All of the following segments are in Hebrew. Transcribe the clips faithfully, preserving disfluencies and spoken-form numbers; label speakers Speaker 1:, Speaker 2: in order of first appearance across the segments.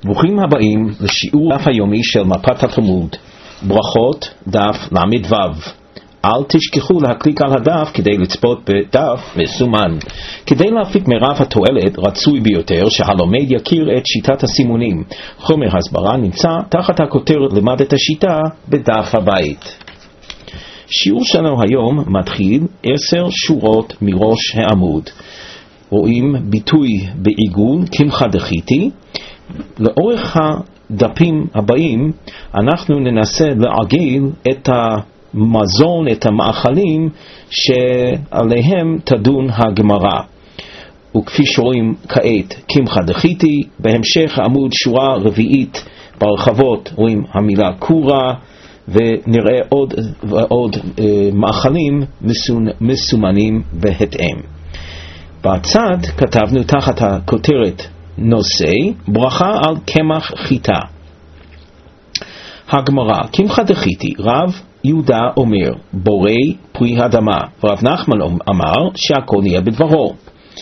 Speaker 1: ברוכים הבאים לשיעור דף היומי של מפת התלמוד, ברכות דף למד וו. אל תשכחו להקליק על הדף כדי לצפות בדף מסומן. כדי להפיק מרב התועלת רצוי ביותר שהלומד יכיר את שיטת הסימונים. חומר הסברה נמצא תחת הכותרת למד את השיטה בדף הבית. שיעור שלנו היום מתחיל עשר שורות מראש העמוד. רואים ביטוי בעיגול קמחא דחיתי. לאורך הדפים הבאים אנחנו ננסה לעגל את המזון, את המאכלים שעליהם תדון הגמרא. וכפי שרואים כעת קמחא דחיתי, בהמשך העמוד שורה רביעית ברחבות רואים המילה קורה, ונראה עוד ועוד אה, מאכלים מסומנים בהתאם. בצד כתבנו תחת הכותרת נושא ברכה על קמח חיטה. הגמרא, קמחא דחיתי, רב יהודה אומר בורא פרי אדמה, ורב נחמן אמר שהכל נהיה בדברו.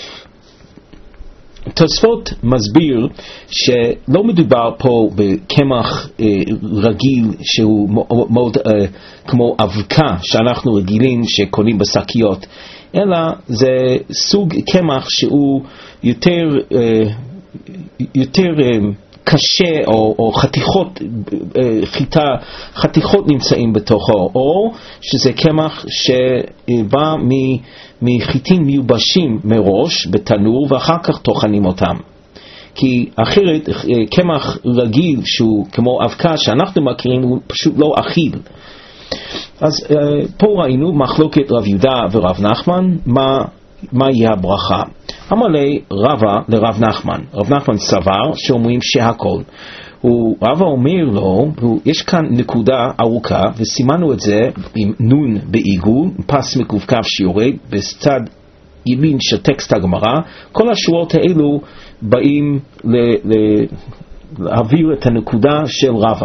Speaker 1: תוספות מסביר שלא מדובר פה בקמח אה, רגיל שהוא מאוד אה, כמו אבקה שאנחנו רגילים שקונים בשקיות, אלא זה סוג קמח שהוא יותר אה, יותר אה, קשה, או, או חתיכות אה, חיטה, חתיכות נמצאים בתוכו, או שזה קמח שבא מ, מחיטים מיובשים מראש בתנור ואחר כך טוחנים אותם. כי אחרת אה, קמח רגיל שהוא כמו אבקה שאנחנו מכירים הוא פשוט לא אכיל. אז אה, פה ראינו מחלוקת רב יהודה ורב נחמן, מה מה יהיה הברכה. אמר לי רבא לרב נחמן, רב נחמן סבר שאומרים שהכל. הוא, רבא אומר לו, הוא, יש כאן נקודה ארוכה, וסימנו את זה עם נון בעיגול, פס מקווקף שיורד בצד ימין של טקסט הגמרא. כל השורות האלו באים ל, ל, להעביר את הנקודה של רבא.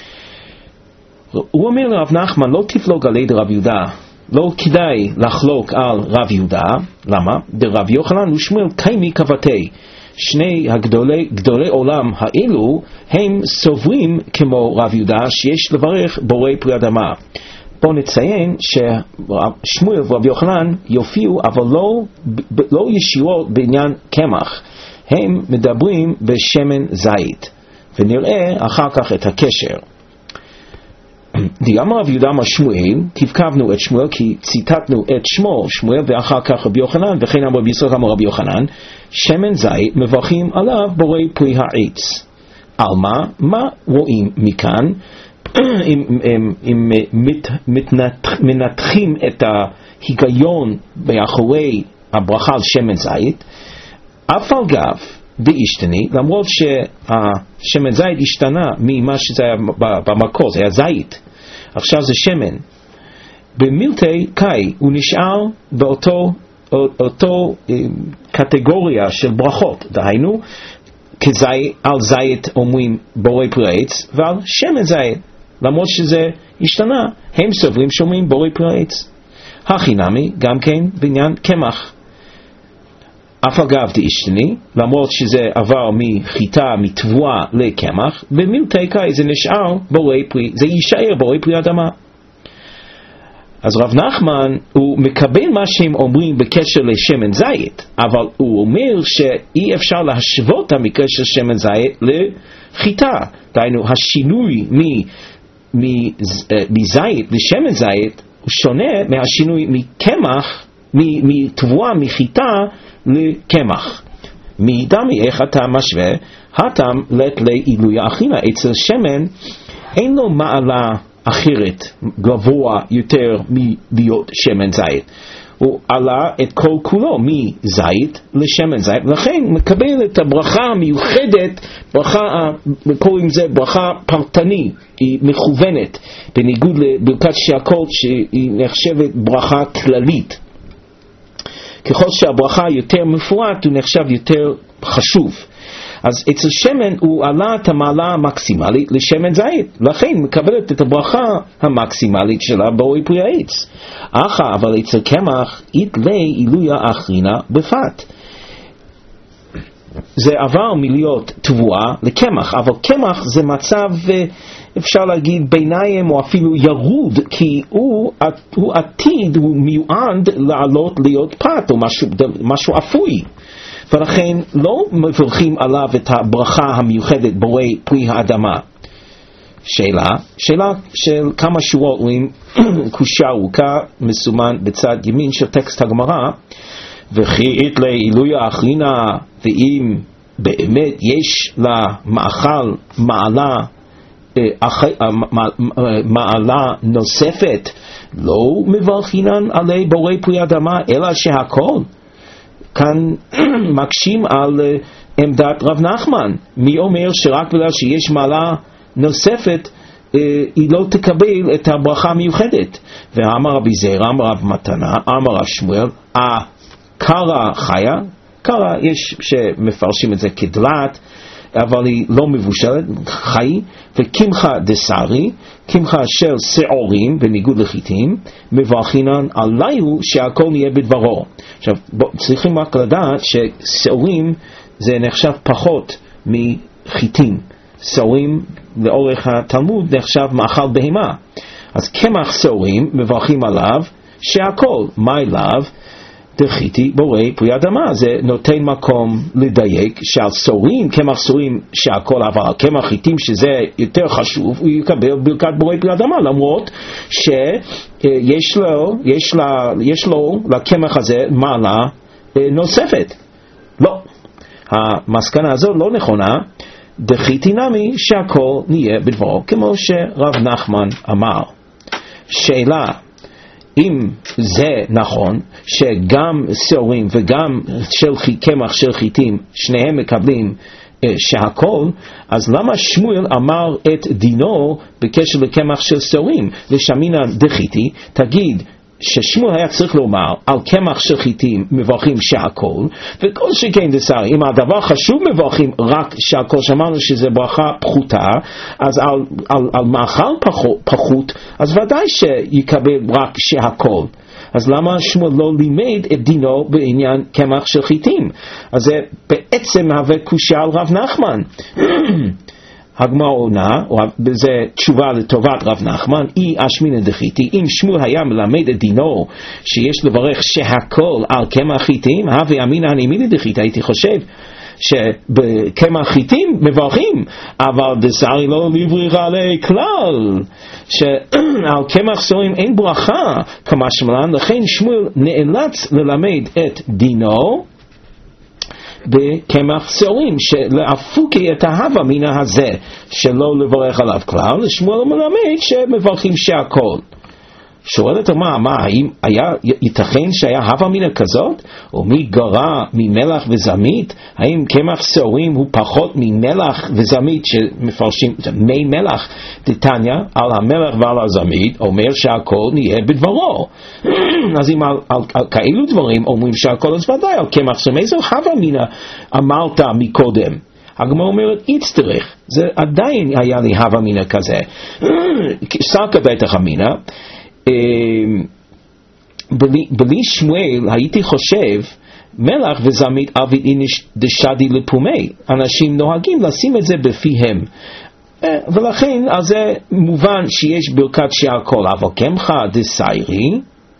Speaker 1: הוא אומר לרב נחמן, לא תפלוג על ידי רב יהודה, לא כדאי לחלוק על רב יהודה. למה? דרב יוחנן ושמואל קיימי כבתי. שני הגדולי גדולי עולם האלו הם סוברים כמו רב יהודה שיש לברך בורא פרי אדמה. בואו נציין ששמואל ורב יוחנן יופיעו, אבל לא, לא ישירות בעניין קמח, הם מדברים בשמן זית, ונראה אחר כך את הקשר. דיאמר רב יהודה אמר שמואל, תבקבנו את שמואל כי ציטטנו את שמו שמואל, ואחר כך רבי יוחנן, וכן אמר רבי ישראל אמר רבי יוחנן, שמן זית מברכים עליו בורא פרי העץ. על מה? מה רואים מכאן? אם, אם, אם מת, מתנת, מנתחים את ההיגיון מאחורי הברכה על שמן זית, אף על גב דאישתני, למרות שהשמן זית השתנה ממה שזה היה במקור, זה היה זית, עכשיו זה שמן. במילתי קאי הוא נשאר באותו אותו קטגוריה של ברכות, דהיינו כזית, על זית אומרים בורא פרי העץ, ועל שמן זית למרות שזה השתנה הם סוברים שאומרים בורא פרי העץ. הכי נמי גם כן בעניין קמח, אף אגב דאישתני, למרות שזה עבר מחיטה, מתבואה לקמח, במילתי קאי זה נשאר בורא פרי, זה יישאר בורא פרי אדמה. אז רב נחמן הוא מקבל מה שהם אומרים בקשר לשמן זית, אבל הוא אומר שאי אפשר להשוות המקרה של שמן זית לחיטה. דהיינו השינוי מזית לשמן זית הוא שונה מהשינוי מקמח, מתבואה, מחיטה לקמח. מדמי איך אתה משווה? הטעם לת לעילוי האכילה. אצל שמן אין לו מעלה אחרת גבוה יותר מלהיות שמן זית, הוא עלה את כל כולו מזית לשמן זית, ולכן מקבל את הברכה המיוחדת, ברכה, קוראים זה ברכה פרטני, היא מכוונת, בניגוד לברכת שהכל שהיא נחשבת ברכה כללית. ככל שהברכה יותר מפורט הוא נחשב יותר חשוב. אז אצל שמן הוא עלה את המעלה המקסימלית לשמן זית, לכן מקבלת את הברכה המקסימלית שלה בורא פרי העץ. אחא אבל אצל קמח יתלה עילוי האחרינה בפת. זה עבר מלהיות תבואה לקמח, אבל קמח זה מצב, אפשר להגיד, ביניים או אפילו ירוד, כי הוא, הוא עתיד, הוא מיועד לעלות להיות פת או משהו, משהו אפוי. ולכן לא מברכים עליו את הברכה המיוחדת בורא פרי האדמה. שאלה, שאלה של כמה שורות, רואים קושיה ארוכה מסומן בצד ימין של טקסט הגמרא, וכי את לעילוי האחרינה, ואם באמת יש למאכל מעלה, מעלה נוספת, לא מברכינן עלי בורא פרי אדמה, אלא שהכל. כאן מקשים על עמדת רב נחמן. מי אומר שרק בגלל שיש מעלה נוספת היא לא תקבל את הברכה המיוחדת? ואמר רבי זרע, אמר רב מתנה, אמר רב שמואל, קרא חיה, קרא יש שמפרשים את זה כדלת, אבל היא לא מבושלת, חי, וקמחה דסרי, קמחה של שעורים בניגוד לחיטים, מברכינן עליו שהכל נהיה בדברו. עכשיו צריכים רק לדעת ששעורים זה נחשב פחות מחיטים. שעורים לאורך התלמוד נחשב מאכל בהמה, אז קמח שעורים מברכים עליו שהכל, מה אליו? דחיתי בורא פרי אדמה. זה נותן מקום לדייק שעל שעורים, קמח שעורים שהכל, אבל קמח חיטים שזה יותר חשוב, הוא יקבל ברכת בורא פרי אדמה, למרות שיש לו, יש לה, יש לו לקמח הזה מעלה נוספת. לא, המסקנה הזו לא נכונה. דחיתי נמי שהכל נהיה בדברו, כמו שרב נחמן אמר. שאלה, אם זה נכון שגם שעורים וגם של קמח של חיטים שניהם מקבלים אה, שהכל, אז למה שמואל אמר את דינו בקשר לקמח של שעורים? ושמינן דחיתי, תגיד ששמואל היה צריך לומר על קמח של חיטים מברכים שהכל, וכל שכן דסר, אם הדבר חשוב מברכים רק שהכל, שמענו שזה ברכה פחותה, אז על, על, על מאכל פחות, פחות, אז ודאי שיקבל רק שהכל. אז למה שמואל לא לימד את דינו בעניין קמח של חיטים? אז זה בעצם מהווה קושיה על רב נחמן. הגמרא עונה, וזה תשובה לטובת רב נחמן, אי אשמינא דחיתי, אם שמואל היה מלמד את דינו שיש לברך שהכל על קמח חיטים, הווה אמינא הנימינא דחיתי, הייתי חושב שבקמח חיטים מברכים, אבל דסרי לא לבריך עלי כלל, שעל קמח שעורים אין ברכה כמה שמלן, לכן שמואל נאלץ ללמד את דינו בקמח שעורים, שלהפוקי את ההווה מן הזה שלא לברך עליו כלל, שמואל מלמד שמברכים שהכל. שואלת מה, מה, האם היה, ייתכן שהיה הווה מן כזאת? או מי גרע ממלח וזמית? האם קמח שעורים הוא פחות ממלח וזמית שמפרשים, מי מלח דתניא על המלח ועל הזמית, אומר שהכל נהיה בדברו. אז אם על, על, על כאלו דברים אומרים שהכל, אז ודאי על קמח שעורים, איזו הווה מן אמרת מקודם? הגמרא אומרת, יצטרך, זה עדיין היה לי הווה מן כזה. סרקא בטח אמינה, בלי, בלי שמואל הייתי חושב מלח וזמית אביד איניש דשדי לפומי, אנשים נוהגים לשים את זה בפיהם, ולכן אז זה מובן שיש ברכת שהכל, אבל קמחא דסיירי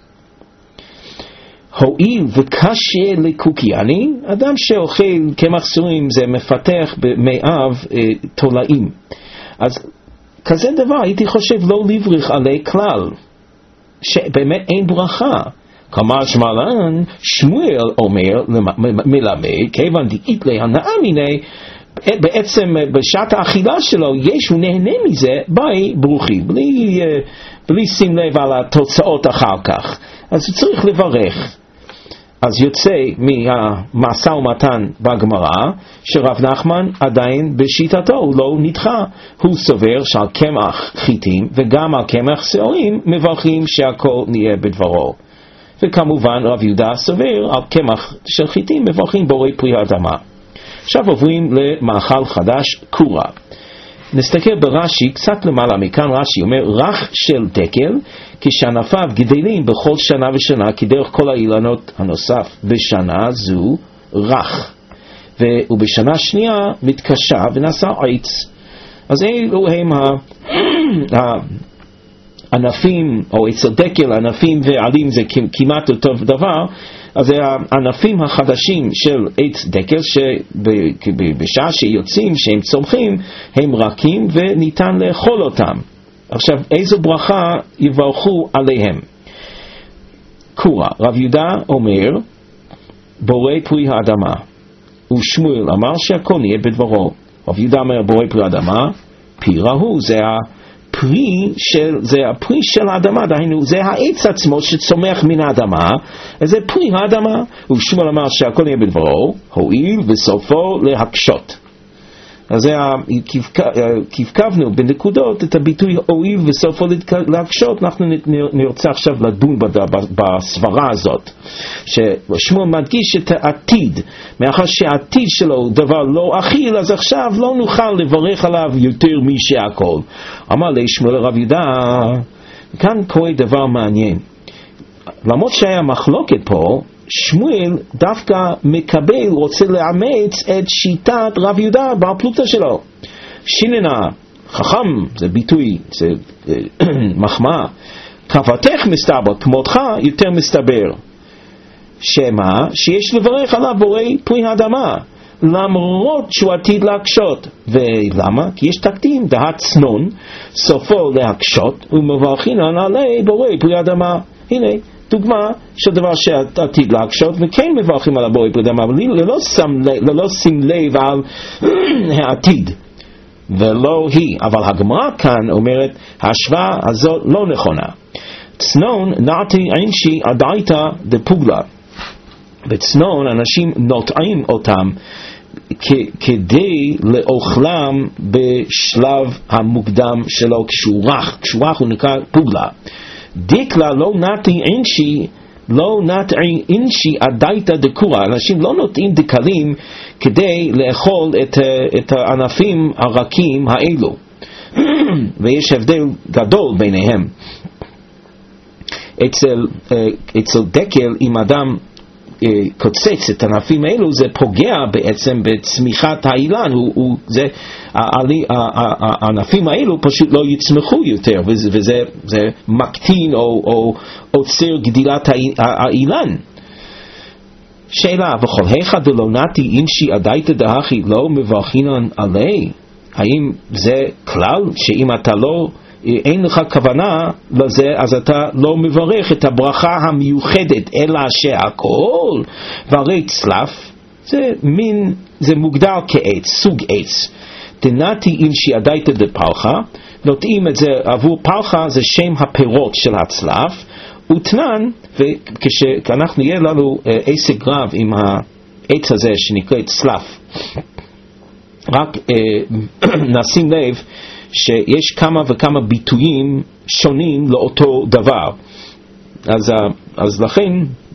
Speaker 1: הואיל וקשה לקוקיאני, אדם שאוכל קמח שעורים זה מפתח במאיו תולעים, אז כזה דבר הייתי חושב לא לבריך עלי כלל, שבאמת אין ברכה. כלומר שמלן שמואל אומר מלמד כיוון דאית להנאה מיני, בעצם בשעת האכילה שלו יש, הוא נהנה מזה ביי ברוכי, בלי, בלי שים לב על התוצאות אחר כך, אז הוא צריך לברך. אז יוצא מהמשא ומתן בגמרא שרב נחמן עדיין בשיטתו הוא לא נדחה, הוא סובר שעל קמח חיטים וגם על קמח שעורים מברכים שהכל נהיה בדברו, וכמובן רב יהודה סובר על קמח של חיטים מברכים בורא פרי האדמה. עכשיו עוברים למאכל חדש, קורה. נסתכל ברש"י קצת למעלה מכאן, רש"י אומר רך של דקל כשענפיו גדלים בכל שנה ושנה כדרך כל האילנות הנוסף בשנה זו רך, ובשנה שנייה מתקשה ונעשה עץ. אז אלו הם הענפים, או עץ הדקל, ענפים ועלים זה כמעט אותו דבר. אז זה הענפים החדשים של עץ דקל, שבשעה שיוצאים, שהם צומחים, הם רכים וניתן לאכול אותם. עכשיו, איזו ברכה יברכו עליהם? קורה, רב יהודה אומר, בורא פרי האדמה, ושמואל אמר שהכל נהיה בדברו. רב יהודה אומר, בורא פרי האדמה, פירה הוא, זה הפרי של, זה הפרי של האדמה, דהיינו, זה העץ עצמו שצומח מן האדמה, אז זה פרי האדמה. ושמואל אמר שהכל נהיה בדברו, הואיל בסופו להקשות. אז כבקבנו בנקודות את הביטוי הואיל וסופו להקשות. אנחנו נרצה עכשיו לדון בסברה הזאת, ששמואל מדגיש את העתיד, מאחר שהעתיד שלו דבר לא אכיל, אז עכשיו לא נוכל לברך עליו יותר משהכל. אמר לי שמואל לרב יהודה, כאן קורה דבר מעניין, למרות שהיה מחלוקת פה, שמואל דווקא מקבל, רוצה לאמץ את שיטת רב יהודה בפלוגתא שלו. שיננה, חכם, זה ביטוי, זה מחמאה, כוותך מסתבר, כמותך יותר מסתבר. שמה? שיש לברך עליו בורא פרי האדמה, למרות שהוא עתיד להקשות. ולמה? כי יש תקדים, דעת צנון, סופו להקשות, ומברכינן עלי בורא פרי האדמה. הנה, דוגמה של דבר שעתיד להקשות, וכן מברכים על הבורא פרי האדמה, אבל ללא שים לב על העתיד, ולא היא. אבל הגמרא כאן אומרת, ההשוואה הזאת לא נכונה. צנון נעתי אינשי עדייתא דפוגלה. בצנון אנשים נוטעים אותם כדי לאוכלם בשלב המוקדם שלו, כשהוא רך, כשהוא רך הוא נקרא פוגלה. דקלה לא נטי אינשי, לא נטי אינשי עדייתא דקורה. אנשים לא נוטעים דקלים כדי לאכול את, את הענפים הרכים האלו. ויש הבדל גדול ביניהם. אצל, אצל דקל, אם אדם קוצץ את הענפים האלו, זה פוגע בעצם בצמיחת האילן. הוא, הוא, זה, הענפים האלו פשוט לא יצמחו יותר, וזה, וזה זה מקטין או, או עוצר גדילת האילן. שאלה, וכל היכא דלא נטי אינשי עדייתא דהכי לא מברכינן עלי? האם זה כלל שאם אתה לא, אין לך כוונה לזה, אז אתה לא מברך את הברכה המיוחדת, אלא שהכל, והרי צלף זה מין, זה מוגדר כעץ, סוג עץ. תנתי אינשי עדייתא דפרחה, נוטעים את זה עבור פרחה, זה שם הפירות של הצלף, ותנן, וכשאנחנו יהיה לנו עסק רב עם העץ הזה שנקרא צלף, רק נשים לב שיש כמה וכמה ביטויים שונים לאותו דבר. אז, אז לכן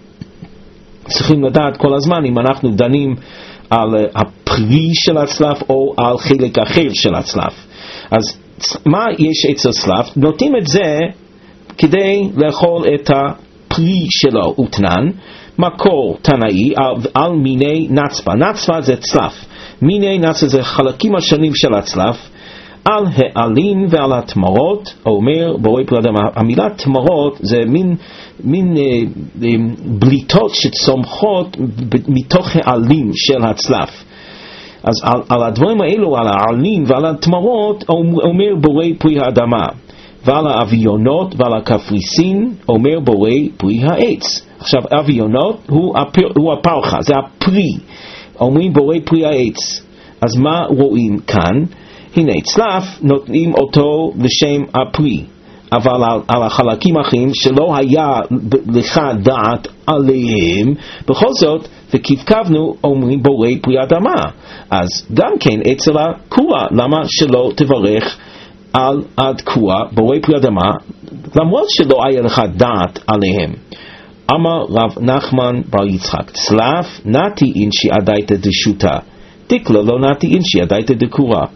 Speaker 1: צריכים לדעת כל הזמן אם אנחנו דנים על הפרי של הצלף או על חלק אחר של הצלף. אז מה יש אצל צלף? נוטים את זה כדי לאכול את הפרי שלו. ותנן, מקור תנאי על, על מיני נצפה. נצפה זה צלף. מיני נצפה זה חלקים השונים של הצלף. על העלים ועל התמרות, אומר בורא פרי האדמה, המילה תמרות זה מין, מין אה, אה, בליטות שצומחות מתוך העלים של הצלף. אז על, על הדברים האלו, על העלים ועל התמרות, אומר בורא פרי האדמה. ועל האביונות ועל הקפריסין, אומר בורא פרי העץ. עכשיו, אביונות הוא, הפר, הוא הפרחה, זה הפרי. אומרים בורא פרי העץ. אז מה רואים כאן? הנה, צלף נותנים אותו לשם הפרי, אבל על, על החלקים האחרים שלא היה לך דעת עליהם, בכל זאת, וכבקבנו אומרים בורא פרי האדמה. אז גם כן אצל הקורה, למה שלא תברך על התקוע בורא פרי האדמה, למרות שלא היה לך דעת עליהם? אמר רב נחמן בר יצחק, צלף נתי אינשי עדייתא דשוטה, דקלה לא נתי אינשי עדייתא דקורה.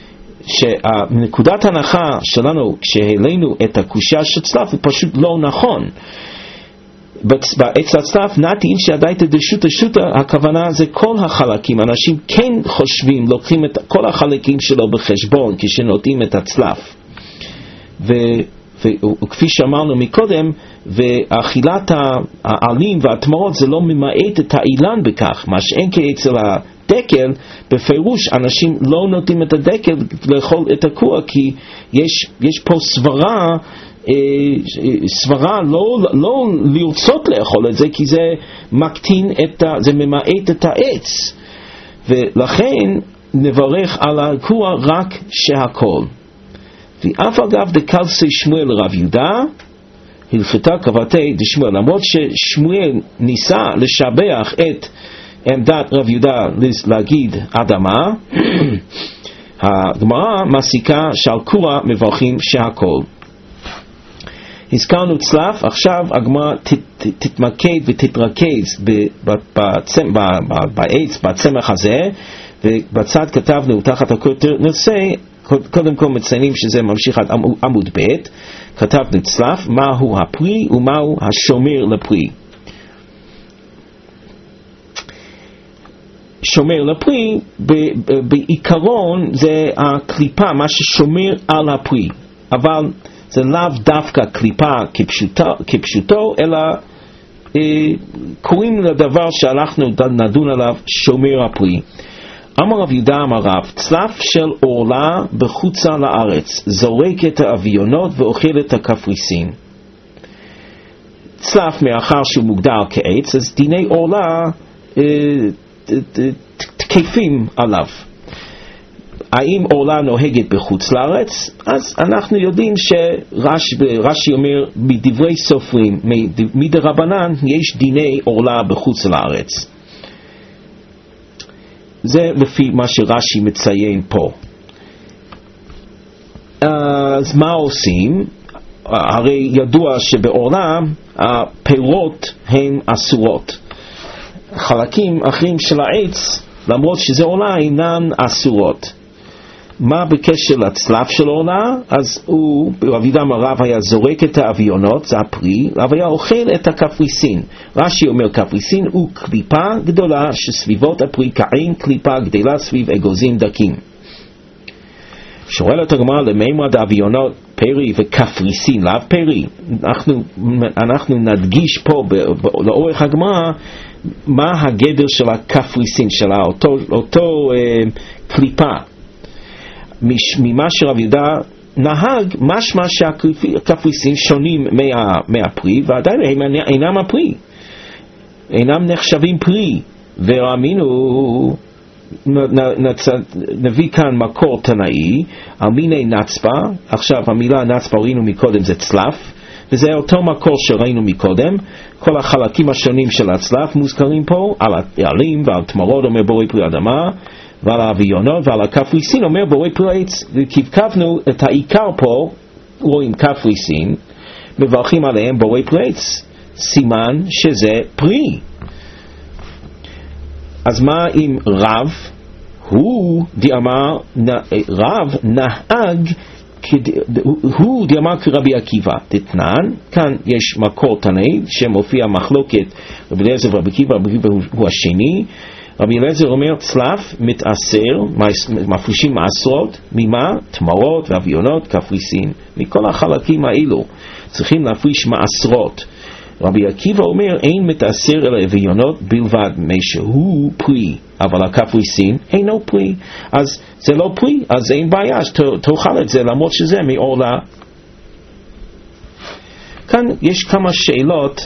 Speaker 1: שנקודת הנחה שלנו כשהעלינו את הקושיה של צלף הוא פשוט לא נכון. בעץ הצלף נתי אינשי הדייתא דשותא שותא, הכוונה זה כל החלקים. אנשים כן חושבים, לוקחים את כל החלקים שלו בחשבון כשנותנים את הצלף. ו, וכפי שאמרנו מקודם, ואכילת העלים והתמרות זה לא ממעט את האילן בכך, מה שאין כאצל הדקל, בפירוש אנשים לא נותנים את הדקל לאכול את הקוע, כי יש, יש פה סברה, סברה לא, לא לרצות לאכול את זה, כי זה מקטין את ה, זה ממעט את העץ, ולכן נברך על הקוע רק שהכל. ואף אגב דקלסי שמואל רב יהודה הלכתה קבתי דשמואל, למרות ששמואל ניסה לשבח את עמדת רב יהודה להגיד אדמה, הגמרא מסיקה שעל קוע מברכים שהכל. הזכרנו צלף, עכשיו הגמרא תתמקד ותתרכז בעץ, בצמח הזה, ובצד כתבנו תחת הכותרת נושא, קודם כל מציינים שזה ממשיך עד עמוד ב', כתבנו צלף, מהו הפרי ומהו השומר לפרי. שומר לפרי בעיקרון זה הקליפה, מה ששומר על הפרי, אבל זה לאו דווקא קליפה כפשוטו, כפשוטו אלא אה, קוראים לדבר שאנחנו נדון עליו שומר הפרי. אמר רב יהודה אמר רב, צלף של אורלה בחוצה לארץ, זורק את האביונות ואוכל את הקפריסין. צלף מאחר שהוא מוגדר כעץ, אז דיני אורלה אה, תקפים עליו. האם אורלה נוהגת בחוץ לארץ? אז אנחנו יודעים שרש"י אומר מדברי סופרים, מדרבנן יש דיני אורלה בחוץ לארץ. זה לפי מה שרש"י מציין פה. אז מה עושים? הרי ידוע שבאורלה הפירות הן אסורות. חלקים אחרים של העץ, למרות שזה אורלה, אינן אסורות. מה בקשר לצלף של אורלה? אז הוא, רב יהודה אמר רב, היה זורק את האביונות, זה הפרי, אבל היה אוכל את הקפריסין. רש"י אומר קפריסין הוא קליפה גדולה שסביבות הפרי כעין קליפה גדלה סביב אגוזים דקים. שואלת הגמרא למימרא דאביונות פרי וקפריסין, לאו פרי. אנחנו, אנחנו נדגיש פה ב, ב, לאורך הגמרא מה הגדר של הקפריסין שלה, אותו, אותו אה, קליפה. ממה שרב יהודה נהג, משמע שהקפריסין שונים מה, מהפרי, ועדיין הם אינם הפרי, אינם נחשבים פרי. וראמינו, נביא כאן מקור תנאי, על מיני נצפה. עכשיו המילה נצפה ראינו מקודם זה צלף, וזה אותו מקור שראינו מקודם. כל החלקים השונים של הצלף מוזכרים פה, על העלים ועל תמרות אומר בורא פרי אדמה, ועל האביונות ועל הקפריסין אומר בורא פרי עץ. וכבקבנו את העיקר פה, רואים קפריסין, מברכים עליהם בורא פרי עץ, סימן שזה פרי. אז מה עם רב? הוא דיאמר, רב נהג, הוא דיאמר כרבי עקיבא תתנן. כאן יש מקור תנאי שמופיע מחלוקת רבי אליעזר ורבי עקיבא, רבי עקיבא הוא השני. רבי אליעזר אומר צלף מתעשר, מפרישים מעשרות, ממה? תמרות ואביונות, קפריסין, מכל החלקים האלו צריכים להפריש מעשרות. רבי עקיבא אומר אין מתעשר אלא אביונות בלבד, משהו פרי, אבל הקפריסין אינו פרי, אז זה לא פרי, אז אין בעיה, תאכל את זה למרות שזה מאורלה. כאן יש כמה שאלות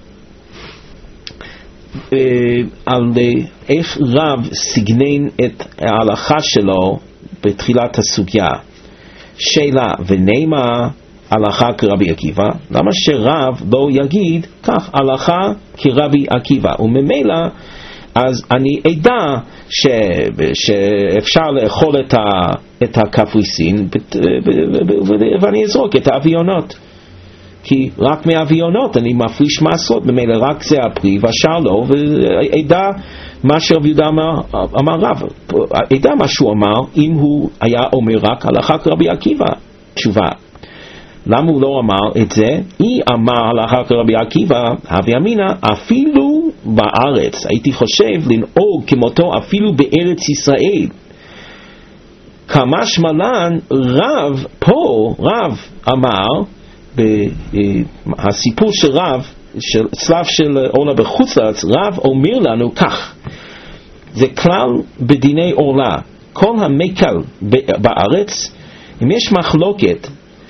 Speaker 1: אה, על איך רב סגנן את ההלכה שלו בתחילת הסוגיה. שאלה, ונאמר הלכה כרבי עקיבא, למה שרב לא יגיד כך הלכה כרבי עקיבא? וממילא אז אני אדע ש, שאפשר לאכול את, ה, את הקפריסין ואני אזרוק את האביונות, כי רק מהאביונות אני מפריש מעשרות, ממילא רק זה הפרי והשאר לא, ואדע מה שרב יהודה אמר, אמר רב, אדע מה שהוא אמר אם הוא היה אומר רק הלכה כרבי עקיבא. תשובה, למה הוא לא אמר את זה? היא אמר הלכה כרבי עקיבא, הווה אמינא, אפילו בארץ הייתי חושב לנהוג כמותו אפילו בארץ ישראל. כמשמע לן, רב פה, רב אמר, הסיפור של רב, של צלב של עורלה בחוץ לארץ, רב אומר לנו כך, זה כלל בדיני עורלה, כל המקל בארץ, אם יש מחלוקת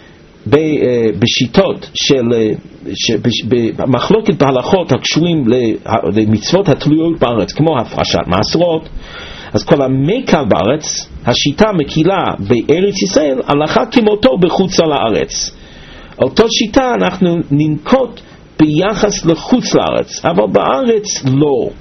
Speaker 1: בשיטות של, מחלוקת בהלכות הקשורים למצוות התלויות בארץ, כמו הפרשת מעשרות, אז כל המקל בארץ, השיטה מקילה בארץ ישראל, הלכה כמותו בחוץ לארץ. אותו שיטה אנחנו ננקוט ביחס לחוץ לארץ, אבל בארץ לא.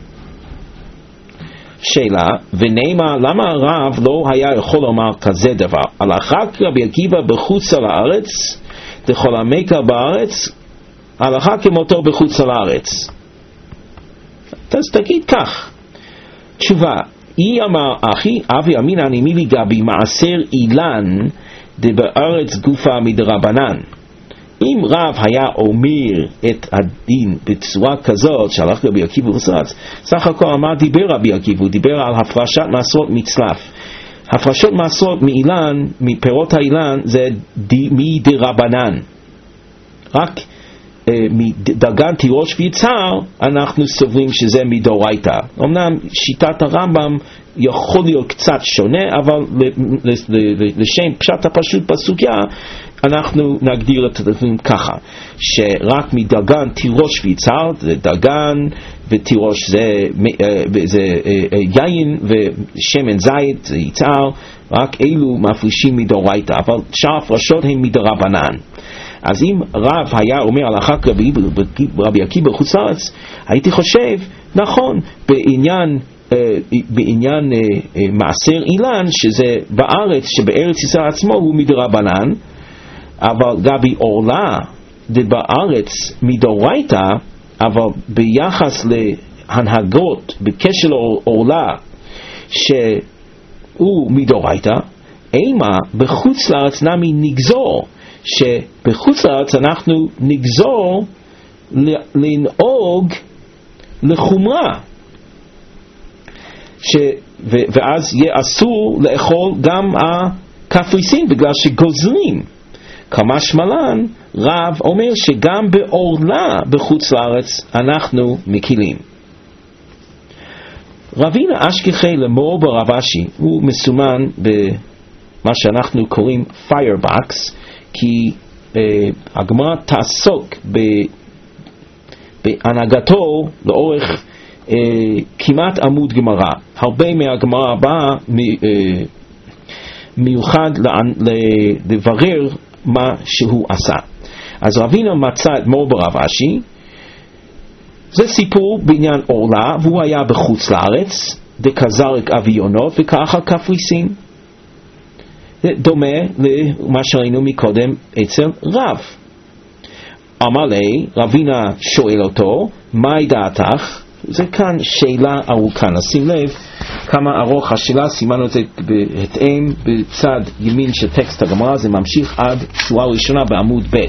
Speaker 1: שאלה, ונאמר, למה הרב לא היה יכול לומר כזה דבר? הלכה כרבי עקיבא בחוץ לארץ, לכל המקל בארץ, הלכה כמותו בחוץ לארץ. אז תגיד כך. תשובה, היא אמר, אחי, אבי אמינא אני מילי גבי מעשר אילן דבארץ גופה מדרבנן. אם רב היה אומר את הדין בצורה כזאת שהלך רבי עקיבא וסרץ, סך הכל אמר דיבר רבי עקיבא, הוא דיבר על הפרשת מעשרות מצלף. הפרשות מעשרות מאילן, מפירות האילן, זה מדרבנן. רק אה, מדרגן תירוש ויצהר אנחנו סוברים שזה מדאורייתא. אמנם שיטת הרמב"ם יכול להיות קצת שונה, אבל לשם פשט הפשוט בסוגיה אנחנו נגדיר את הדברים ככה, שרק מדרגן תירוש ויצהר, זה דרגן ותירוש זה, זה יין ושמן זית זה יצהר, רק אלו מפרישים מדאורייתא, אבל שאר הפרשות הן מדרבנן. אז אם רב היה אומר הלכה רבי עקיבא בחוץ לארץ, הייתי חושב, נכון, בעניין בעניין מעשר אילן, שזה בארץ, שבארץ ישראל עצמו הוא מדרבנן, אבל גבי עורלה בארץ מדאורייתא, אבל ביחס להנהגות בקשר לעורלה שהוא מדאורייתא, אימה בחוץ לארץ נמי נגזור, שבחוץ לארץ אנחנו נגזור לנהוג לחומרה, ש, ו, ואז יהיה אסור לאכול גם הקפריסין בגלל שגוזרים. כמשמע לן, רב אומר שגם בעורלה בחוץ לארץ אנחנו מקילים. רבינה אשכחי למור ברב אשי, הוא מסומן במה שאנחנו קוראים firebox, כי אה, הגמרא תעסוק ב, בהנהגתו לאורך אה, כמעט עמוד גמרא. הרבה מהגמרא הבאה מ, אה, מיוחד לברר מה שהוא עשה. אז רבינה מצא את מור ברב אשי, זה סיפור בעניין עורלה, והוא היה בחוץ לארץ, דקזרק אביונות וככה קפריסין. זה דומה למה שראינו מקודם אצל רב. אמר לי, רבינה שואל אותו, מהי דעתך? זה כאן שאלה ארוכה, נשים לב כמה ארוך השאלה, סימנו את זה בהתאם בצד ימין של טקסט הגמרא, זה ממשיך עד שורה ראשונה בעמוד ב'.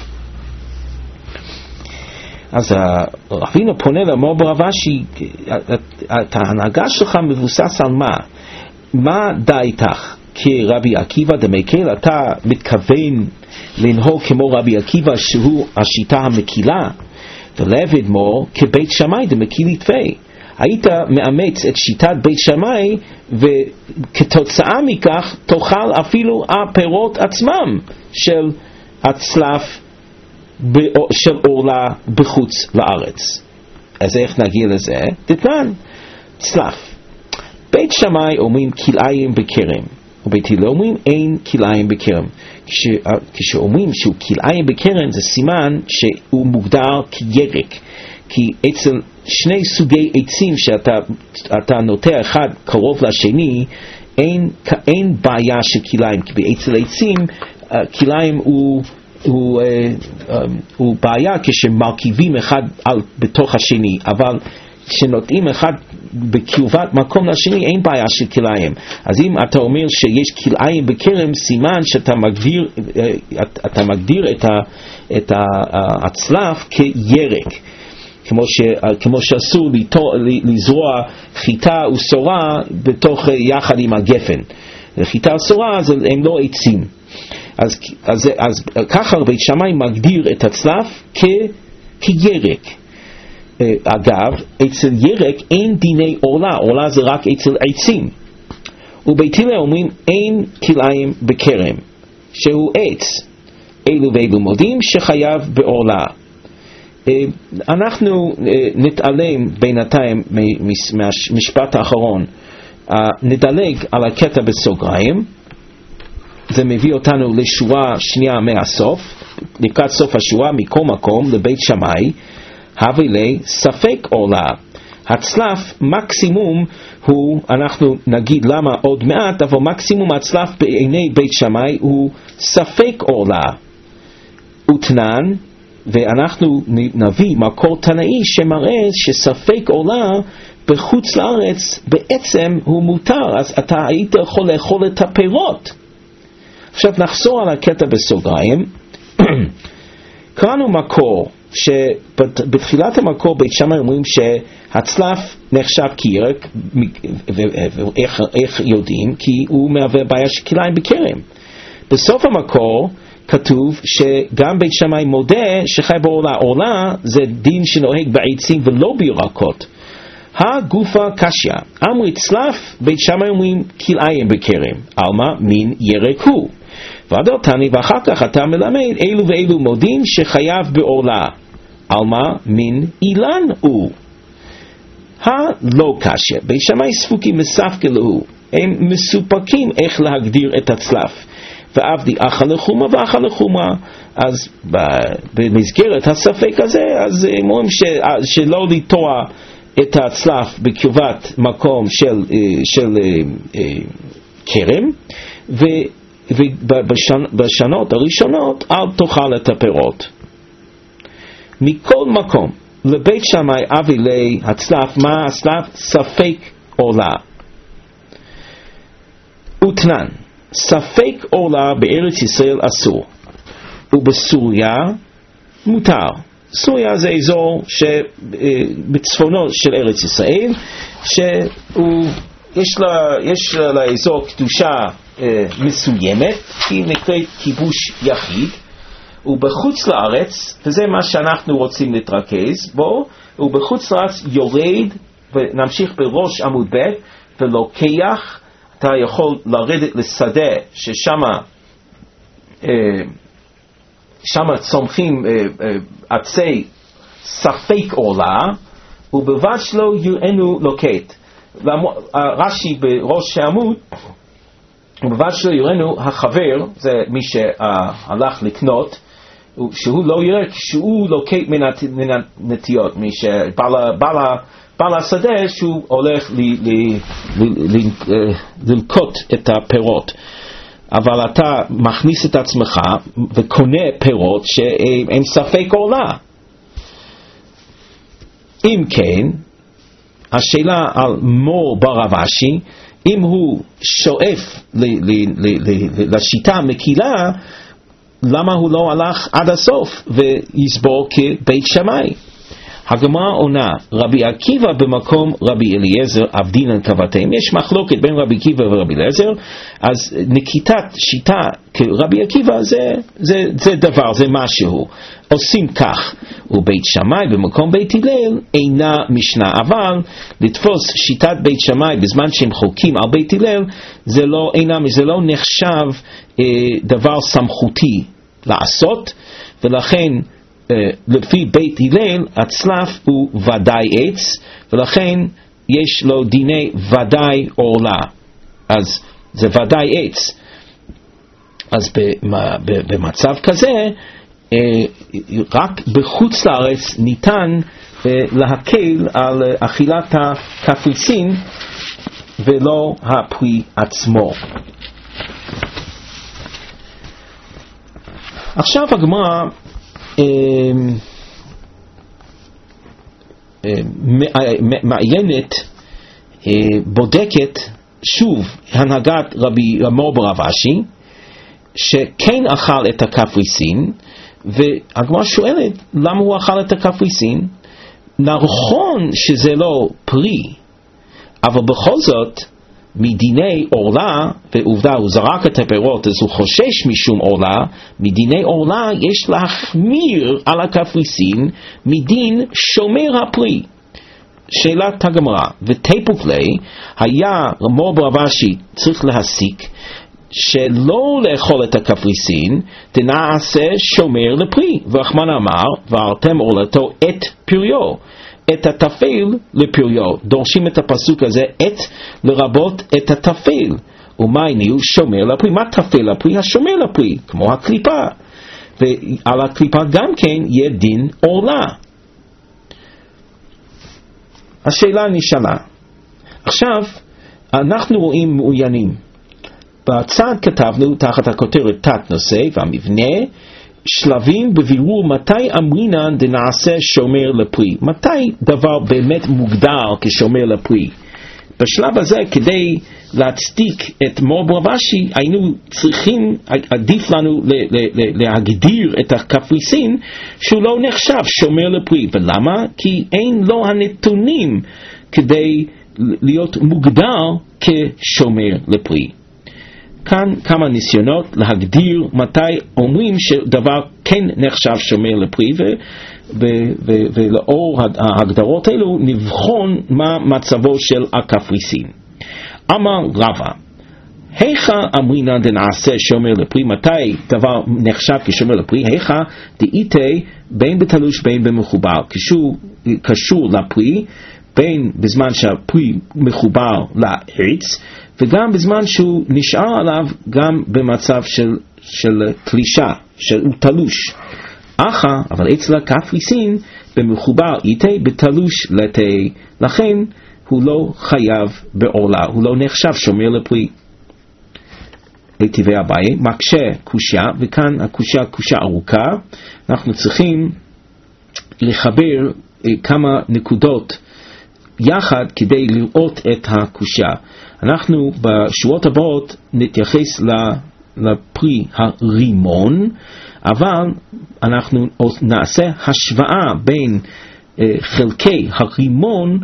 Speaker 1: אז רבינו פונה למור ברב אשי, את ההנהגה שלך מבוסס על מה? מה דעתך? כרבי עקיבא דמקל, אתה מתכוון לנהוג כמו רבי עקיבא שהוא השיטה המקילה, ולבד מור כבית שמאי דמקיל יתווה, היית מאמץ את שיטת בית שמאי, וכתוצאה מכך תאכל אפילו הפירות עצמם של הצלף של עורלה בחוץ לארץ. אז איך נגיע לזה? תתנן, צלף. בית שמאי אומרים כלאיים בכרם, ובית הלל אומרים אין כלאיים בכרם. כש, כשאומרים שהוא כלאיים בכרם זה סימן שהוא מוגדר כירק, כי אצל שני סוגי עצים שאתה אתה נוטע אחד קרוב לשני, אין, אין בעיה של כלאיים, כי אצל עצים כלאיים הוא הוא, uh, um, הוא בעיה כשמרכיבים אחד על, בתוך השני, אבל שנוטעים אחד בקרבת מקום לשני, אין בעיה של כלאיים. אז אם אתה אומר שיש כלאיים בכרם, סימן שאתה מגדיר, אתה מגדיר את, ה, את הצלף כירק. כמו, ש, כמו שאסור לזרוע חיטה וסורה בתוך, יחד עם הגפן. חיטה וסורה הם לא עצים. אז, אז, אז ככה בית שמאי מגדיר את הצלף כ, כירק. אגב, אצל ירק אין דיני עולה, עולה זה רק אצל עצים. ובית הלל אומרים אין כלאיים בכרם, שהוא עץ. אלו ואלו מודים שחייב בעולה. אנחנו נתעלם בינתיים מהמשפט האחרון, נדלג על הקטע בסוגריים. זה מביא אותנו לשורה שנייה מהסוף, לקראת סוף השורה, מכל מקום לבית שמאי הווילי ספק עולה. הצלף מקסימום הוא, אנחנו נגיד למה עוד מעט, אבל מקסימום הצלף בעיני בית שמאי הוא ספק עולה. ותנן, ואנחנו נביא מקור תנאי שמראה שספק עולה בחוץ לארץ בעצם הוא מותר, אז אתה היית יכול לאכול את הפירות. עכשיו נחזור על הקטע בסוגריים. קראנו מקור שבתחילת המקור בית שמאי אומרים שהצלף נחשב כירק, ואיך איך יודעים? כי הוא מהווה בעיה של כלאיים בכרם. בסוף המקור כתוב שגם בית שמאי מודה שחי בעולה. עולה זה דין שנוהג בעצים ולא בירקות. הגופה קשיא, אמרי צלף, בית שמאי אומרים כלאיים בכרם, אלמה מין ירק הוא. ועדות תני, ואחר כך אתה מלמד אילו ואילו מודים שחייב בעולה, אלמה מין אילן הוא. הלא קשיא, בית שמאי ספוקים מספקה לו, הם מסופקים איך להגדיר את הצלף. ועבדי אחא לחומה ואחא לחומה. אז במסגרת הספק הזה, אז הם אומרים שלא לטוע את הצלף בקרבת מקום של, של כרם, ובשנות הראשונות אל תאכל את הפירות. מכל מקום לבית שמאי אבילי הצלף, מה הצלף? ספק עולה. ותנן, ספק עולה בארץ ישראל אסור, ובסוריה מותר. סוריה זה אזור שבצפונו של ארץ ישראל, שיש לה, יש לה לאזור קדושה מסוימת, היא נקראת כיבוש יחיד, ובחוץ לארץ, וזה מה שאנחנו רוצים להתרכז בו, ובחוץ לארץ יורד, ונמשיך בראש עמוד ב', ולוקח, אתה יכול לרדת לשדה ששמה שמה צומחים עצי ספק עולה, ובלבד שלא יראנו לוקט. רש"י בראש העמוד, ובלבד שלא יראנו החבר, זה מי שהלך לקנות, שהוא לא יראה כשהוא לוקט מן הנטיות, מי שבעל השדה שהוא הולך ללקוט את הפירות. אבל אתה מכניס את עצמך וקונה פירות שהם ספק עולה. אם כן, השאלה על מור ברב אשי, אם הוא שואף לשיטה המקילה, למה הוא לא הלך עד הסוף ויסבור כבית שמאי? הגמרא עונה, רבי עקיבא במקום רבי אליעזר עבדינן קבעתיהם. יש מחלוקת בין רבי עקיבא ורבי אליעזר, אז נקיטת שיטה כרבי עקיבא זה, זה, זה דבר, זה משהו. עושים כך, ובית שמאי במקום בית הלל אינה משנה, אבל לתפוס שיטת בית שמאי בזמן שהם חוקים על בית הלל, זה לא, אינה, זה לא נחשב אה, דבר סמכותי לעשות, ולכן לפי בית הלל הצלף הוא ודאי עץ, ולכן יש לו דיני ודאי עולה, אז זה ודאי עץ. אז במצב כזה רק בחוץ לארץ ניתן להקל על אכילת הקפריסין ולא הפרי עצמו. עכשיו הגמרא מעיינת, בודקת שוב הנהגת רבי מור ברב אשי, שכן אכל את הקפריסין, והגמרא שואלת למה הוא אכל את הקפריסין. נכון שזה לא פרי, אבל בכל זאת מדיני עורלה, ועובדה הוא זרק את הפירות אז הוא חושש משום עורלה, מדיני עורלה יש להחמיר על הקפריסין מדין שומר הפרי. שאלת הגמרא, וטייפוקלי היה מור ברב אשי צריך להסיק שלא לאכול את הקפריסין דנעשה שומר לפרי, ורחמן אמר וארתם עורלתו את פריו, את התפל לפריו. דורשים את הפסוק הזה את לרבות את התפל, ומייני הוא שומר לפרי. מה תפל לפרי? השומר לפרי, כמו הקליפה, ועל הקליפה גם כן יהיה דין עורלה. השאלה נשאלה. עכשיו אנחנו רואים מעוינים. בצד כתבנו תחת הכותרת תת נושא והמבנה שלבים בבירור מתי אמרינן דנעשה שומר לפרי, מתי דבר באמת מוגדר כשומר לפרי. בשלב הזה כדי להצדיק את מור ברב אשי היינו צריכים, עדיף לנו להגדיר את הקפריסין שהוא לא נחשב שומר לפרי. ולמה? כי אין לו הנתונים כדי להיות מוגדר כשומר לפרי. כאן כמה ניסיונות להגדיר מתי אומרים שדבר כן נחשב שומר לפרי, ולאור ההגדרות האלו נבחון מה מצבו של הקפריסין. אמר רבא, היכא אמרינן דנעשה שומר לפרי, מתי דבר נחשב כשומר לפרי? היכא דאיתי בין בתלוש בין במחובר, קשור, קשור לפרי, בין בזמן שהפרי מחובר לעץ, וגם בזמן שהוא נשאר עליו גם במצב של, של תלישה, שהוא תלוש. אחא, אבל אצל הקפריסין במחובר איתי בתלוש לתי, לכן הוא לא חייב בעורלה, הוא לא נחשב שומר לפרי. לטבעי אביי, מקשה קושיה, וכאן הקושיה קושיה ארוכה, אנחנו צריכים לחבר כמה נקודות יחד כדי לראות את הקושיה. אנחנו בשורות הבאות נתייחס לפרי הרימון, אבל אנחנו נעשה השוואה בין חלקי הרימון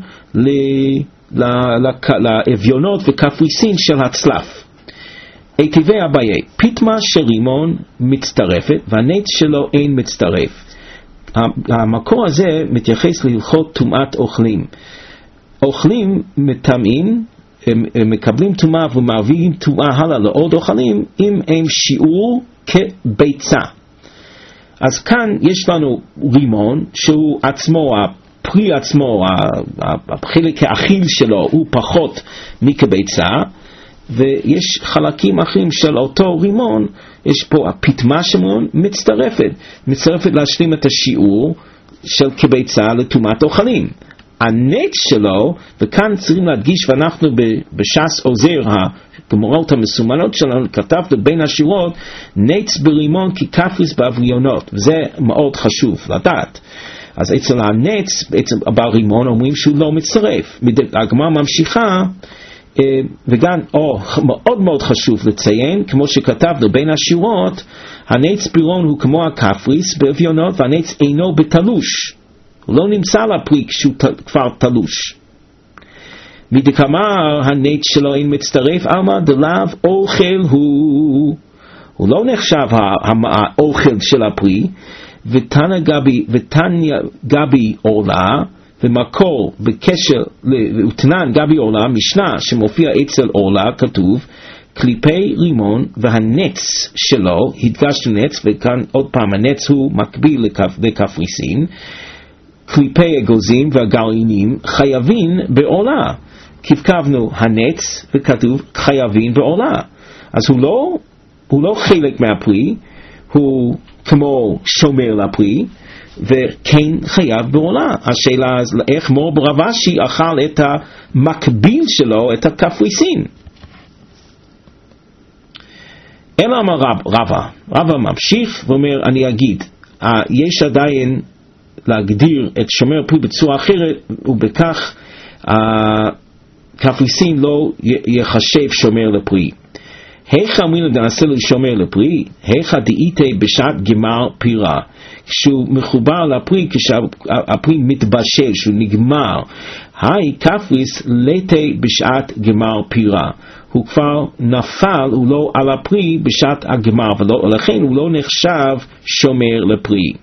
Speaker 1: לאביונות וקפריסין של הצלף. עקבי אביי, פתמה של רימון מצטרפת והנץ שלו אין מצטרף. המקור הזה מתייחס להלכות טומאת אוכלים. אוכלים מטמאים, הם, הם מקבלים טומאה ומעבירים טומאה הלאה לעוד אוכלים אם הם שיעור כביצה. אז כאן יש לנו רימון שהוא עצמו, הפרי עצמו, החלק האכיל שלו הוא פחות מכביצה, ויש חלקים אחרים של אותו רימון, יש פה הפתמה שמון מצטרפת, מצטרפת להשלים את השיעור של כביצה לטומאת אוכלים. הנץ שלו, וכאן צריכים להדגיש, ואנחנו בש"ס עוזר הגמרות המסומנות שלנו כתבנו בין השורות, נץ ברימון כקפריס באבריונות, וזה מאוד חשוב לדעת. אז אצל הנץ, בעצם ברימון אומרים שהוא לא מצטרף. הגמרא ממשיכה, וגם או, מאוד מאוד חשוב לציין, כמו שכתבנו בין השורות, הנץ ברימון הוא כמו הקפריס באבריונות, והנץ אינו בתלוש, הוא לא נמצא לפרי כשהוא כבר תלוש. מדקמר הנץ שלו אין מצטרף, אמר דלאו אוכל הוא, הוא לא נחשב האוכל של הפרי. ותנא גבי, ותניא גבי עורלה, ומקור בקשר, ותנן גבי עורלה, משנה שמופיע אצל עורלה, כתוב קליפי רימון והנץ שלו, הדגש לנץ, וכאן עוד פעם הנץ הוא מקביל לקפריסין, קליפי אגוזים והגרעינים חייבים בעורלה. כתבנו הנץ וכתוב חייבים בעורלה. אז הוא לא, הוא לא חלק מהפרי, הוא כמו שומר לפרי, וכן חייב בעורלה. השאלה איך מור ברב אשי אכל את המקביל שלו, את הקפריסין. אלא אמר רב, רבא, רבא ממשיך ואומר, אני אגיד, יש עדיין להגדיר את שומר פרי בצורה אחרת, ובכך הקפריסין לא יחשב שומר לפרי. היכא אמרינן דנעשה לו שומר לפרי, היכא דאיתי בשעת גמר פירה, כשהוא מחובר לפרי, כשהפרי מתבשל, שהוא נגמר. היי קפריס ליתי בשעת גמר פירה, הוא כבר נפל, הוא לא על הפרי בשעת הגמר, ולכן הוא לא נחשב שומר לפרי.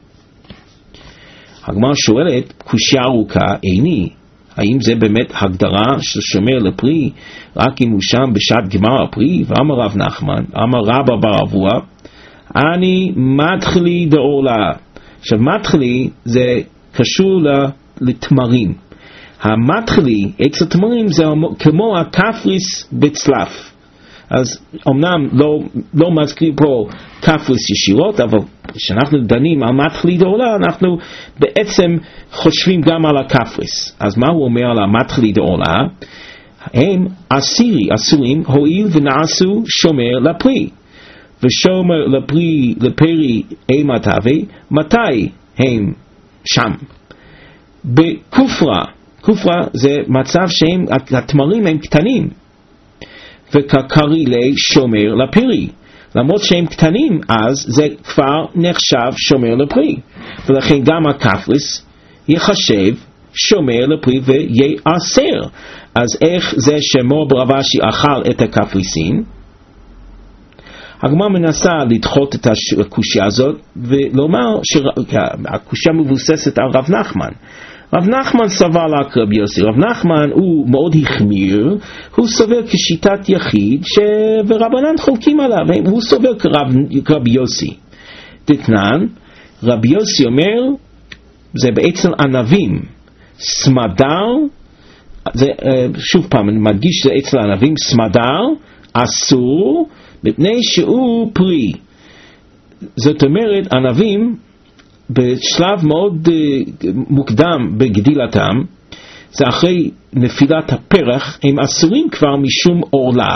Speaker 1: הגמרא שואלת, קושיה ארוכה, איני, האם זה באמת הגדרה של שומר לפרי, רק אם הוא שם בשעת גמר הפרי? ואמר רב נחמן, אמר רבא בר אבוה, אני מתחילי דעורלה. עכשיו מתחילי זה קשור לתמרים. המתחילי, עץ התמרים, זה כמו הקפריס בצלף. אז אמנם לא, לא מזכיר פה קפריס ישירות, אבל כשאנחנו דנים על מתחילי דעורלה, אנחנו בעצם חושבים גם על הקפריס. אז מה הוא אומר על המתחילי דעורלה? הם אסירי, אסורים, הואיל ונעשו שומר לפרי. ושומר לפרי, לפרי אימת הווה, מתי הם שם? בכופרה, כופרה זה מצב שהם, התמרים הם קטנים, וכקרילי שומר לפרי. למרות שהם קטנים, אז זה כבר נחשב שומר לפרי. ולכן גם הקפריס יחשב שומר לפרי ויעשר. אז איך זה שמור ברבשי אכל את הקפריסין? הגמרא מנסה לדחות את הקושיה הזאת ולומר שהקושיה מבוססת על רב נחמן. רב נחמן סבר לה כרבי יוסי. רב נחמן הוא מאוד החמיר, הוא סובר כשיטת יחיד ש... ורבנן חולקים עליו, הוא סובר כרב... כרבי יוסי. תתנן, רבי יוסי אומר, זה בעצם ענבים, סמדר, זה, שוב פעם, אני מדגיש שזה אצל הענבים, סמדר, אסור, מפני שהוא פרי. זאת אומרת, ענבים, בשלב מאוד uh, מוקדם בגדילתם, זה אחרי נפילת הפרח, הם אסורים כבר משום עורלה.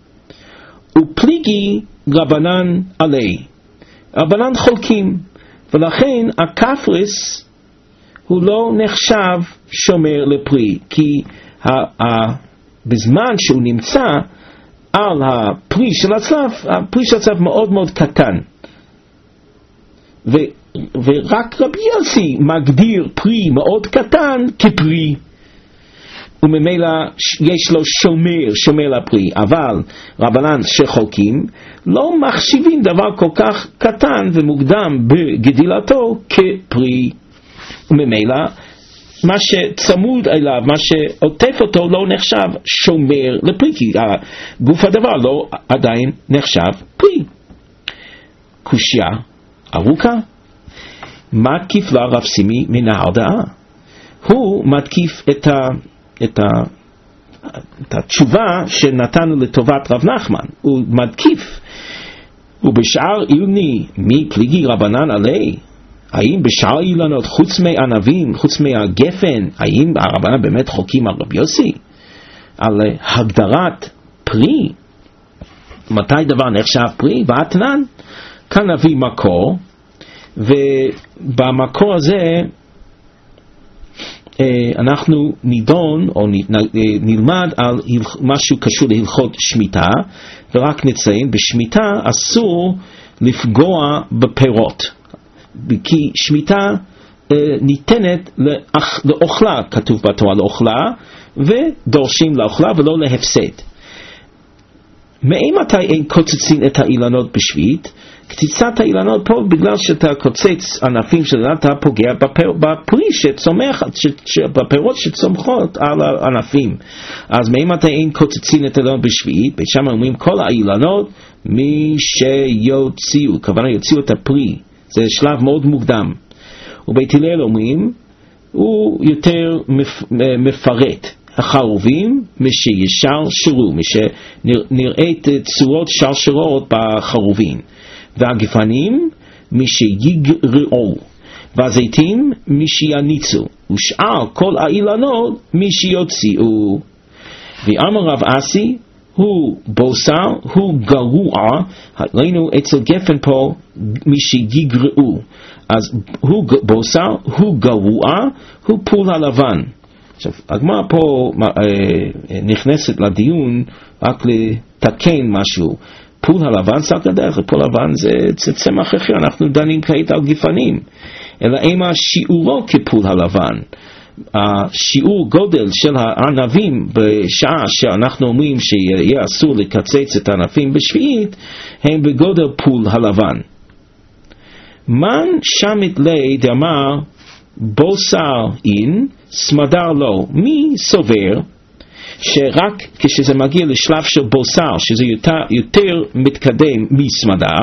Speaker 1: ופליגי רבנן עלי. רבנן חולקים, ולכן הקפריס הוא לא נחשב שומר לפרי, כי ה- ה- בזמן שהוא נמצא על הפרי של הצלף, הפרי של הצלף מאוד מאוד קטן. ו... ורק רבי יוסי מגדיר פרי מאוד קטן כפרי, וממילא יש לו שומר, שומר לפרי. אבל רבנן שחולקים לא מחשיבים דבר כל כך קטן ומוקדם בגדילתו כפרי, וממילא מה שצמוד אליו, מה שעוטף אותו לא נחשב שומר לפרי, כי גוף הדבר לא עדיין נחשב פרי. קושיה ארוכה, מתקיף לה רב סימי מן ההרדאה. הוא מתקיף את, ה, את, ה, את התשובה שנתנו לטובת רב נחמן. הוא מתקיף. ובשאר אילני מי פליגי רבנן עלי? האם בשאר אילנות חוץ מענבים, חוץ מהגפן, האם הרבנן באמת חוקים על רב יוסי? על הגדרת פרי? מתי דבר נחשב פרי? ואתנן? כאן נביא מקור, ובמקור הזה אנחנו נידון או נלמד על משהו קשור להלכות שמיטה, ורק נציין, בשמיטה אסור לפגוע בפירות, כי שמיטה ניתנת לאוכלה, כתוב בתורה לאוכלה, ודורשים לאוכלה ולא להפסד. מאימתי אין קוצצים את האילנות בשביעית? קציצת האילנות פה בגלל שאתה קוצץ ענפים של אילנות, אתה פוגע בפר, בפרי שצומח, ש, ש, בפירות שצומחות על הענפים. אז מאימתי אין קוצצים את האילנות בשביעית? שם אומרים כל האילנות מי שיוציאו, כוונה יוציאו את הפרי, זה שלב מאוד מוקדם. ובית הלל אומרים הוא יותר מפ, מפרט. החרובים משישר שרו, משנראית צורות שרשרות בחרובים, והגפנים משיגרעו, והזיתים משיניצו, ושאר כל האילנות משיוציאו. ואמר רב אסי הוא בוסר, הוא גרוע, ראינו אצל גפן פה משיגרעו, אז הוא בוסר, הוא גרוע, הוא פול הלבן. עכשיו, הגמרא פה נכנסת לדיון רק לתקן משהו. פול הלבן סך הדרך, פול הלבן זה צמח אחר, אנחנו דנים כעת על גפנים. אלא אימה שיעורו כפול הלבן. השיעור גודל של הענבים בשעה שאנחנו אומרים שיהיה אסור לקצץ את הענבים בשביעית, הם בגודל פול הלבן. מן שמת לי דאמר בוסר אין, סמדר לא. מי סובר שרק כשזה מגיע לשלב של בוסר, שזה יותר, יותר מתקדם מסמדר,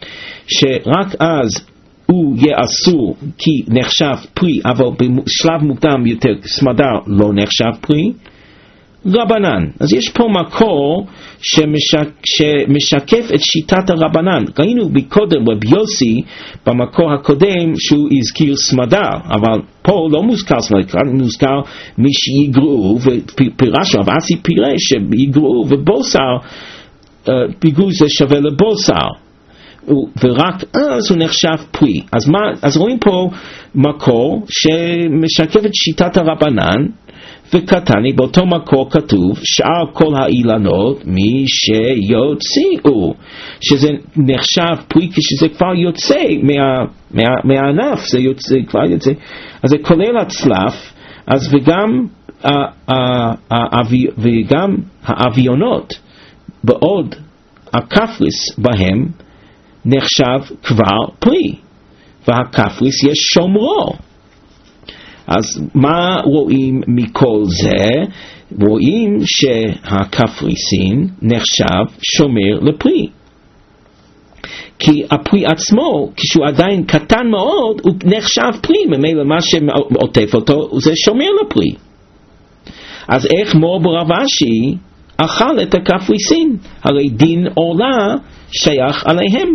Speaker 1: שרק אז הוא יהיה אסור כי נחשב פרי, אבל בשלב מוקדם יותר סמדר לא נחשב פרי, רבנן. אז יש פה מקור שמשק, שמשקף את שיטת הרבנן. ראינו בקודם רבי יוסי במקור הקודם שהוא הזכיר סמדר, אבל פה לא מוזכר סמדר, מוזכר מי שיגרעו, ופירש רב אסי פירש שיגרעו ובוסר, פיגור זה שווה לבוסר, ורק אז הוא נחשב פרי. אז, מה, אז רואים פה מקור שמשקף את שיטת הרבנן, וקטני באותו מקור כתוב שאר כל האילנות מי שיוצאו, שזה נחשב פרי כשזה כבר יוצא מה, מה, מהענף, זה יוצא, כבר יוצא, אז זה כולל הצלף, אז וגם, ה, ה, ה, וגם האביונות בעוד הקפריס בהם נחשב כבר פרי, והקפריס יש שומרו. אז מה רואים מכל זה? רואים שהקפריסין נחשב שומר לפרי, כי הפרי עצמו כשהוא עדיין קטן מאוד הוא נחשב פרי, ממילא מה שעוטף אותו זה שומר לפרי. אז איך מור ברב אשי אכל את הקפריסין? הרי דין עורלה שייך עליהם.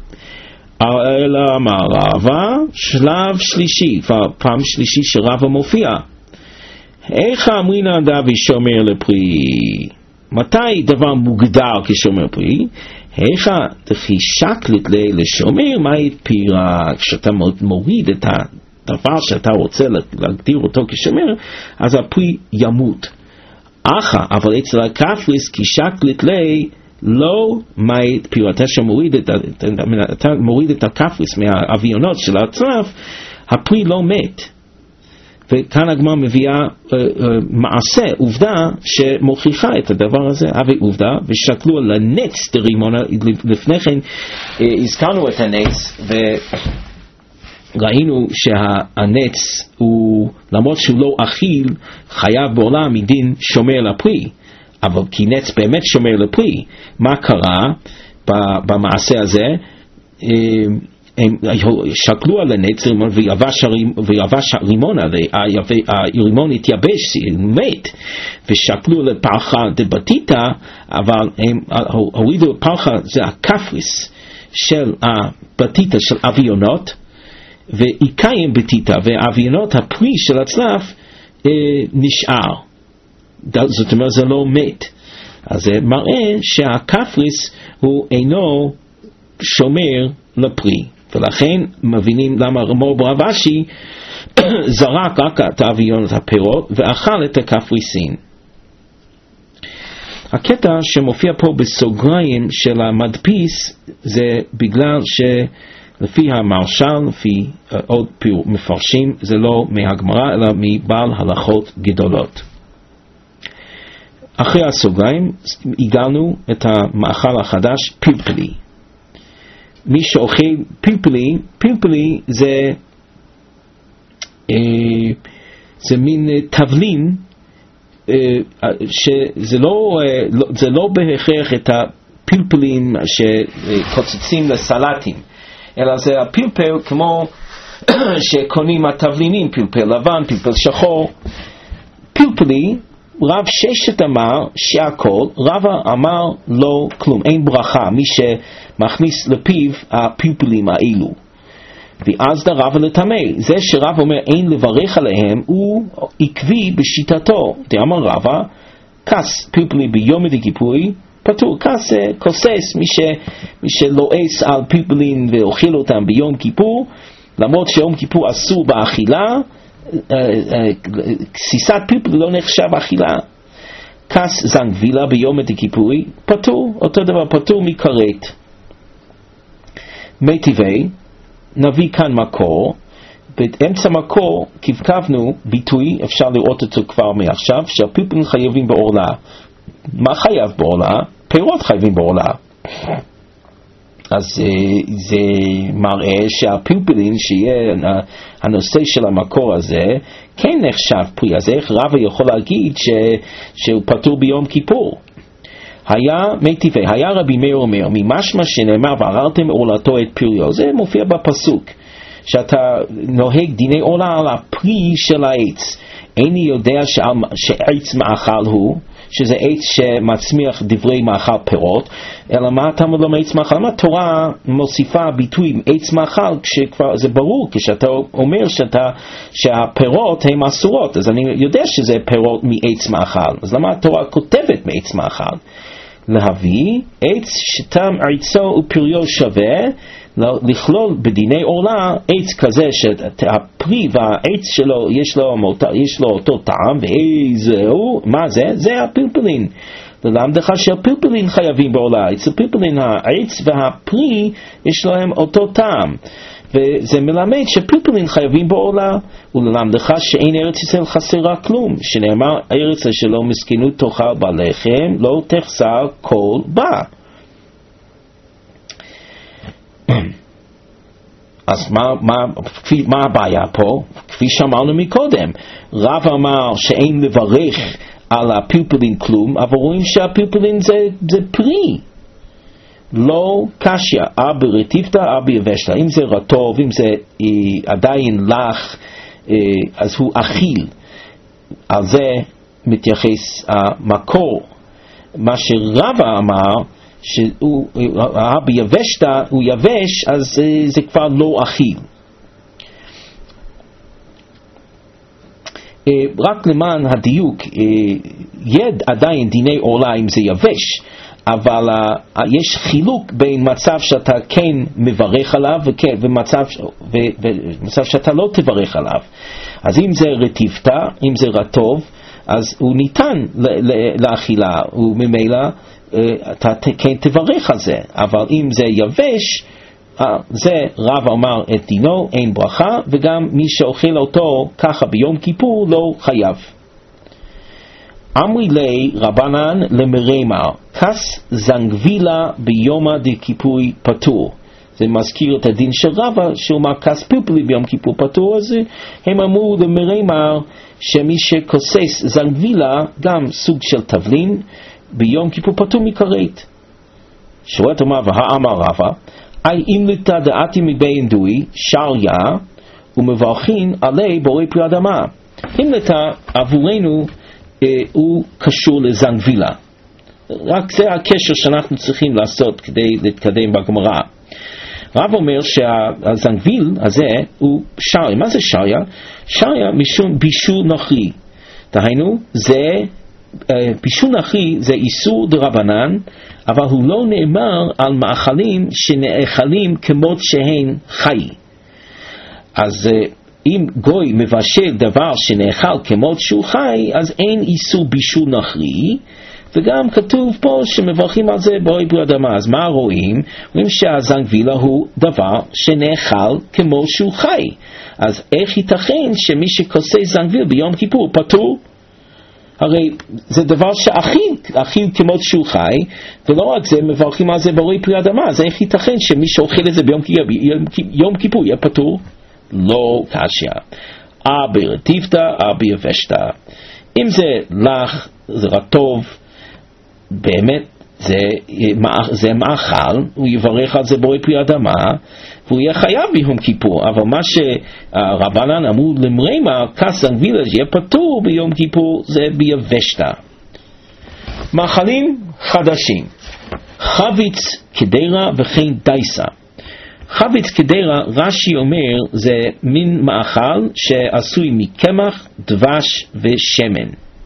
Speaker 1: אלא אמר רבא, שלב שלישי, פעם שלישי שרבא מופיע. איך אמרינא דבי שומר לפרי? מתי דבר מוגדר כשומר פרי? איך דכי שקלית לשומר, מה התפירה? כשאתה מוריד את הדבר שאתה רוצה להגדיר אותו כשומר, אז הפרי ימות. אחא, אבל אצל הקפריס כי שקלית לי, לא מהי תפירה. אתה שמוריד את, אתה מוריד את הקפריס מהאביונות של הצלף, הפרי לא מת. וכאן הגמרא מביאה uh, uh, מעשה, עובדה שמוכיחה את הדבר הזה. אבי עובדה, ושקלו על הנץ דרימונה. לפני כן uh, הזכרנו את הנץ וראינו שהנץ הוא, למרות שהוא לא אכיל, חייב בעולם מדין שומר לפרי, אבל כי נץ באמת שומר לפרי. מה קרה במעשה הזה? הם שקלו על הנץ ויבש הרימון, הרימון התייבש, מת, ושקלו לפרחה דבתיתא, אבל הם הורידו פרחה, זה הקפריס של הבתיתא של אביונות, ואיקאים בתיתא, ואביונות הפרי של הצלף נשאר. זאת אומרת זה לא מת. אז זה מראה שהקפריס הוא אינו שומר לפרי, ולכן מבינים למה מור ברב אשי זרק רק את האביונות הפירות ואכל את הקפריסין. הקטע שמופיע פה בסוגריים של המדפיס זה בגלל שלפי המרשל, לפי עוד מפרשים, זה לא מהגמרא אלא מבעל הלכות גדולות. אחרי הסוגריים הגענו את המאכל החדש, פלפלי. מי שאוכל פלפלי, פלפלי זה אה, זה מין תבלין, אה, שזה לא, אה, לא, זה לא בהכרח את הפלפלים שקוצצים לסלטים, אלא זה הפלפל כמו שקונים התבלינים, פלפל לבן, פלפל שחור. פלפלי, רב ששת אמר שהכל, רב אמר לא כלום, אין ברכה מי שמכניס לפיו הפלפלים האלו. ואז דרב לטמא, זה שרב אומר אין לברך עליהם הוא עקבי בשיטתו. דאמר רבא, כס פלפלי ביום דכיפורי פטור, כס כוסס, מי, ש, מי שלועס על פלפלים ואוכל אותם ביום כיפור למרות שיום כיפור אסור באכילה, כסיסת פלפל לא נחשב אכילה. כס זנגווילה ביום דכיפורי פטור, אותו דבר, פטור מכרת. מי טבעי, נביא כאן מקור, באמצע מקור כבקבנו ביטוי, אפשר לראות אותו כבר מעכשיו, שהפלפלים חייבים בעורלה. מה חייב בעורלה? פירות חייבים בעורלה. אז זה מראה שהפלפלים, שיהיה הנושא של המקור הזה, כן נחשב פרי. אז איך רבא יכול להגיד ש, שהוא פטור ביום כיפור? היה מיטיבי, היה רבי מאיר אומר, ממשמע שנאמר ועררתם עורלתו את פריו, זה מופיע בפסוק, שאתה נוהג דיני עורלה על הפרי של העץ. איני יודע שעץ מאכל הוא, שזה עץ שמצמיח דברי מאכל פירות, אלא מה אתה אומר עץ מאכל? למה התורה מוסיפה ביטוי עץ מאכל, כשכבר זה ברור, כשאתה אומר שאתה, שהפירות הם אסורות, אז אני יודע שזה פירות מעץ מאכל, אז למה התורה כותבת מעץ מאכל? להביא עץ שתם עריצו ופריו שווה, לכלול בדיני עורלה עץ כזה שהפרי והעץ שלו יש לו, יש לו אותו טעם, ואיזהו, מה זה? זה הפלפלין. ללמדך שהפלפלין חייבים בעורלה. אצל פלפלין העץ והפרי יש להם אותו טעם, וזה מלמד שפלפלין חייבים בעורלה. וללמדך שאין ארץ ישראל חסרה כלום, שנאמר ארץ שלא מסכנות תאכל בלחם, לא תחסר כל בה. אז מה, מה, מה הבעיה פה? כפי שאמרנו מקודם, רב אמר שאין לברך על הפלפלין כלום, אבל רואים שהפלפלין זה, זה פרי. לא קשיה, אבא רטיבתא, אבא יבשתא. אם זה רטוב, אם זה אה, עדיין לח, אה, אז הוא אכיל. על זה מתייחס המקור. מה שרבא אמר, שהוא אבא יבשתא, הוא יבש, אז אה, זה כבר לא אכיל. אה, רק למען הדיוק, אה, יד עדיין דיני עורלה אם זה יבש, אבל uh, יש חילוק בין מצב שאתה כן מברך עליו וכן, ומצב, ו, ומצב שאתה לא תברך עליו. אז אם זה רטיבתא, אם זה רטוב, אז הוא ניתן לאכילה, וממילא uh, אתה כן תברך על זה. אבל אם זה יבש, uh, זה רב אמר את דינו, אין ברכה, וגם מי שאוכל אותו ככה ביום כיפור לא חייב. אמרי לי רבנן למרמר, כס זנגווילה ביומא דכיפורי פטור. זה מזכיר את הדין של רבא, שהוא אמר כס פלפלי ביום כיפור פטור, אז הם אמרו למרמר שמי שכוסס זנגווילה, גם סוג של תבלין, ביום כיפור פטור מכרת. שואלת אומר, והאמר רבא, אי אם לתא דעתי מבין דוי, שריה, ומברכין עלי בורא פרי אדמה. אם לתא עבורנו, הוא קשור לזנגווילה. רק זה הקשר שאנחנו צריכים לעשות כדי להתקדם בגמרא. רב אומר שהזנגוויל הזה הוא שריה. מה זה שריה? שריה משום בישול נוכרי. דהיינו, זה, בישול נוכרי זה איסור דרבנן, אבל הוא לא נאמר על מאכלים שנאכלים כמות שהן חי. אז אם גוי מבשל דבר שנאכל כמות שהוא חי, אז אין איסור בישול נוכרי, וגם כתוב פה שמברכים על זה בורא פרי אדמה. אז מה רואים? רואים שהזנגווילה הוא דבר שנאכל כמו שהוא חי. אז איך ייתכן שמי שכוסס זנגוויל ביום כיפור פטור? הרי זה דבר שאכיל, אכיל כמות שהוא חי, ולא רק זה, מברכים על זה בורא פרי אדמה. אז איך ייתכן שמי שאוכל את זה ביום כיפור, יום כיפור יהיה פטור? לא קשיא. אבא רטיבתא, אבא יבשתא. אם זה לך, זה רטוב, באמת זה, זה מאכל, הוא יברך על זה בורא פרי אדמה, והוא יהיה חייב ביום כיפור. אבל מה שרבנן אמרו למרמר, כס זנגווילה שיהיה פטור ביום כיפור, זה ביבשתא. מאכלים חדשים, חביץ קדירה וכן דייסה. חביץ קדירה, רש"י אומר, זה מין מאכל שעשוי מקמח, דבש ושמן.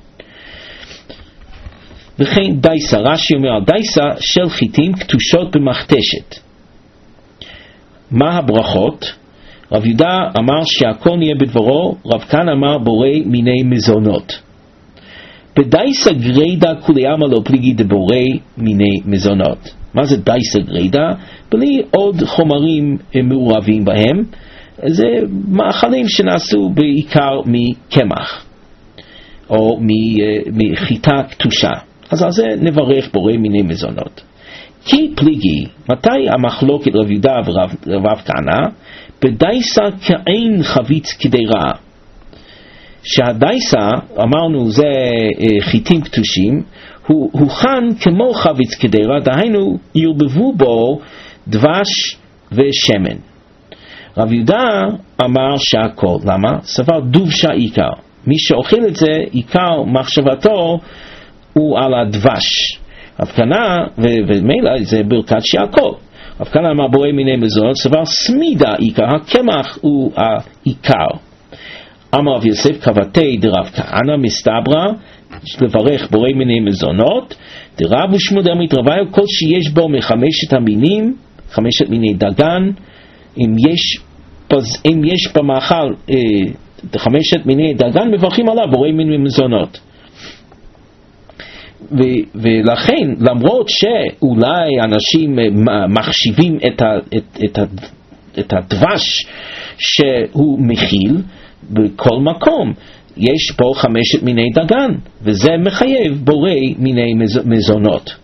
Speaker 1: וכן דייסה, רש"י אומר על דייסה של חיטים קטושות במכתשת. מה הברכות? רב יהודה אמר שהכל נהיה בדברו, רב כהנא אמר בורא מיני מזונות. בדייסא גרידא כולי עלמא לא פליגי דבורא מיני מזונות. מה זה דייסא גרידא? בלי עוד חומרים מעורבים בהם. זה מאכלים שנעשו בעיקר מקמח או מחיטה קטושה. אז על זה נברך בורא מיני מזונות. כי פליגי, מתי המחלוקת רב יהודה ורב כהנא? בדייסא כאין חביץ קדירה. שהדייסא, אמרנו זה חיטים קטושים, הוא הוכן כמו חביץ קדירה, דהיינו ירבבו בו דבש ושמן. רב יהודה אמר שהכל, למה? סבר דובשה עיקר. מי שאוכל את זה, עיקר מחשבתו הוא על הדבש. רב כהנא, ומילא זה ברכת שהכל. רב כהנא אמר בורא מיני מזונות, סבר סמידה עיקר, הקמח הוא העיקר. אמר רב יוסף קבתי דרב כהנא מסתברא, לברך בורא מיני מזונות, דרב ושמואל דאמרית רביו, כל שיש בו מחמשת המינים, חמשת מיני דגן, אם יש, אם יש במאכל אה, חמשת מיני דגן, מברכים עליו בורא מיני מזונות. ו- ולכן למרות שאולי אנשים מחשיבים את, ה- את, את, ה- את הדבש שהוא מכיל, בכל מקום יש פה חמשת מיני דגן, וזה מחייב בורא מיני מזונות.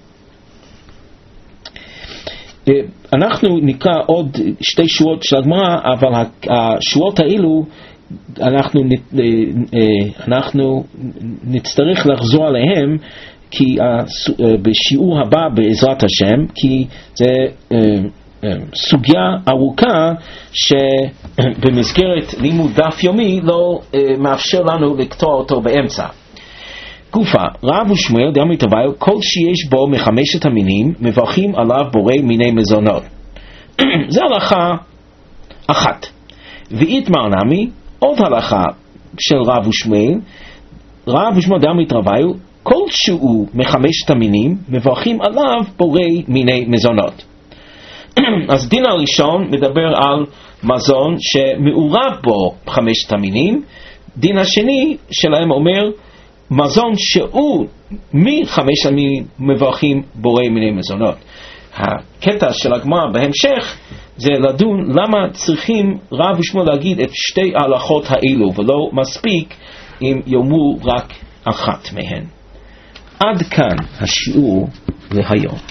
Speaker 1: אנחנו נקרא עוד שתי שורות של הגמרא, אבל השורות האלו אנחנו, אנחנו נצטרך לחזור עליהם כי בשיעור הבא בעזרת השם, כי זה סוגיה ארוכה שבמסגרת לימוד דף יומי לא מאפשר לנו לקטוע אותו באמצע. גופה, רב ושמואל דאמרית רביו, כל שיש בו מחמשת המינים מברכים עליו בורא מיני מזונות. זה הלכה אחת. ואיתמר נמי, עוד הלכה של רב ושמואל, רב ושמואל דאמרית רביו, כל שהוא מחמשת המינים מברכים עליו בורא מיני מזונות. אז דין הראשון מדבר על מזון שמעורב בו חמשת המינים. דין השני שלהם אומר מזון שהוא מחמשת המינים מברכים בורא מיני מזונות. הקטע של הגמרא בהמשך זה לדון למה צריכים רב ושמואל להגיד את שתי ההלכות האלו, ולא מספיק אם יאמרו רק אחת מהן. עד כאן השיעור להיום.